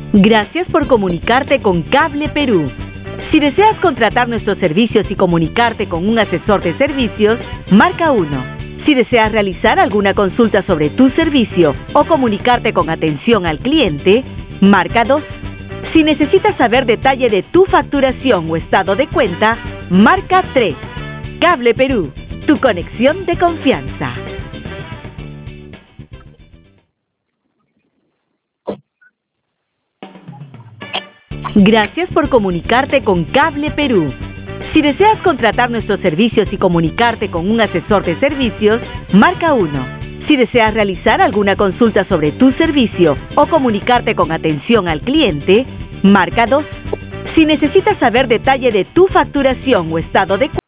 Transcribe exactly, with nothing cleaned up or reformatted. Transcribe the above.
Gracias por comunicarte con Cable Perú. Si deseas contratar nuestros servicios y comunicarte con un asesor de servicios, marca uno. Si deseas realizar alguna consulta sobre tu servicio o comunicarte con atención al cliente, marca dos. Si necesitas saber detalle de tu facturación o estado de cuenta, marca tres. Cable Perú, tu conexión de confianza. Gracias por comunicarte con Cable Perú. Si deseas contratar nuestros servicios y comunicarte con un asesor de servicios, marca uno. Si deseas realizar alguna consulta sobre tu servicio o comunicarte con atención al cliente, marca dos. Si necesitas saber detalle de tu facturación o estado de cuenta,